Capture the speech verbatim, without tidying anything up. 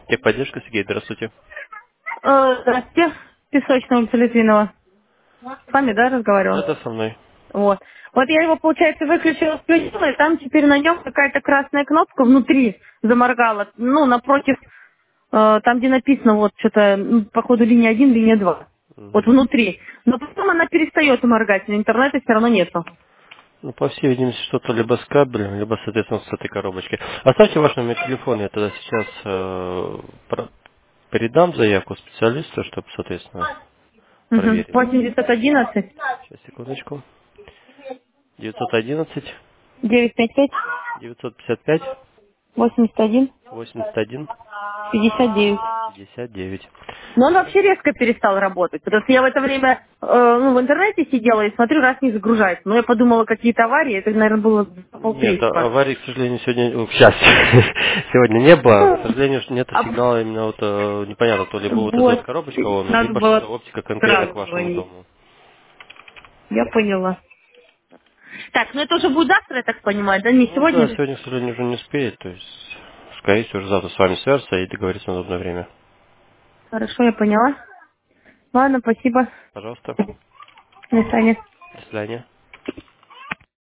Техподдержка, Сергей, здравствуйте. Э, Здравствуйте, Песочная улица Литвинова. С вами, да, разговаривала? Да-да, со мной. Вот. Вот я его, получается, выключила, включила, и там теперь на нем какая-то красная кнопка внутри заморгала. Ну, напротив, э, там, где написано, вот, что-то, ну, походу, линия один, линия два. Вот Мгм. внутри. Но потом она перестает моргать, но интернета все равно нету. Ну, по всей видимости, что-то либо с кабелем, либо, соответственно, с этой коробочкой. Оставьте ваш номер телефона, я тогда сейчас э, про- передам заявку специалисту, чтобы, соответственно, Угу. проверили. восемь девятьсот одиннадцать Сейчас, секундочку. девятьсот одиннадцать девятьсот пятьдесят пять девятьсот пятьдесят пять восемьдесят один восемьдесят один пятьдесят девять. пятьдесят девять. Но он вообще резко перестал работать, потому что я в это время э, ну, в интернете сидела и смотрю, раз не загружается. Но я подумала, какие-то аварии, это, наверное, было за Нет, а- полтретьего. аварий, к сожалению, сегодня, ну, к счастью, сегодня не было. К сожалению, что нет А сигнала именно вот э, непонятно, то ли будет эта вот вот, коробочка ломаная, надо либо что-то было оптика конкретно к сразу вашему звонить. дому. Я поняла. Так, ну это уже будет завтра, я так понимаю, да, не Ну да, сегодня? сегодня, к сожалению, уже не успеет, то есть, скорее всего, уже завтра с вами свяжется и договориться на удобное время. Хорошо, я поняла. Ладно, спасибо. Пожалуйста. До свидания. До свидания.